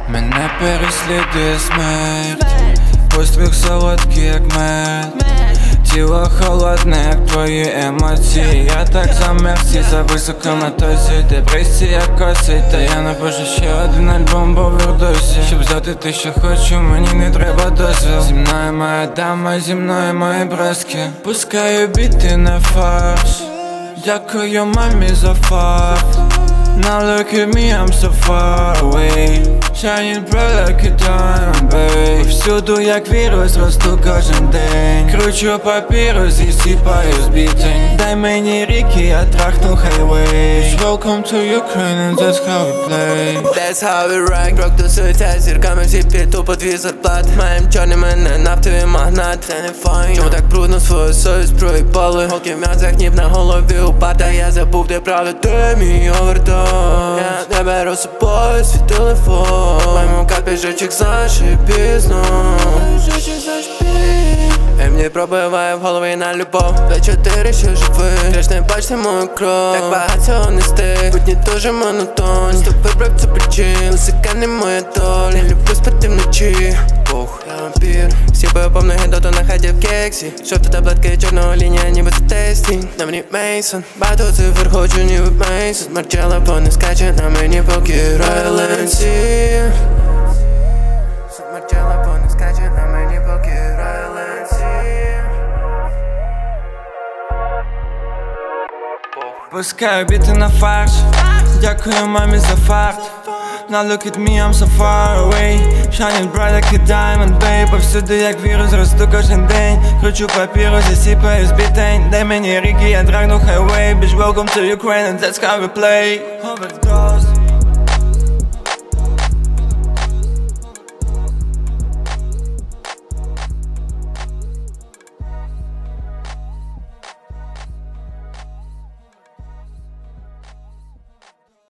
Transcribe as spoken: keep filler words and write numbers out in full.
Мене переслідує смерть, посміх солодкий, як мед, тіло холодне, як твої емоції. Я так замер, всі за високо на тосі. Депресія косить, та я напишу ще один альбом по вердосі. Щоб взяти те, що хочу, мені не треба дозвіл. Зі мною моя дама, зі мною мої броски. Пускаю біти на фарш, дякую мамі за факт. Now look at me, I'm so far away, shining bright like a diamond, babe. Повсюду як вірус, росту кожен день. Кручу папірус і сіпаю збітень. Дай мені ріки, я трахну хайвей. Welcome to Ukraine and that's how we play. That's how we rank. Крок до суття, зірками всі п'яту по дві зарплат. Маєм чорний мене, нафтовий магнат. Це не файн. Чому так брудно свою совість проїбали? Голки в м'язах, ніб на голові упада. Я забув, де правда, де мій овертон. Я не беру з собою свій телефон. Моєму капі жучик зашиб пізно. І мені пробиває в голові на любов. Два чотири, що живий, краще не бачити мою кров. Так багато цього не стиг, будні дуже монотонні. Стоп вибрав цю причин, музика не моя доля. Не люблю спати вночі, Бог, я вампір. Сіпаю повну гідоту на хаті в кексі. Жовта таблетки, чорного лінія, ніби це тесті. На мені Мейсон, багато цифр хочу, ніби Мейсон. Марчела пони скаче, на мені поки Райленсі. Марчела пони скаче, на мені поки Райленсі. Пускаю біти на фарш, дякую мамі за факт. Now look at me, I'm so far away, shining bright like a diamond, babe. Повсюди як вірус, росту кожен день. Кручу папіру, засіпаю збітень. Дай мені ріки, я драгну хайвей. Bitch, welcome to Ukraine and that's how we play. Overdose.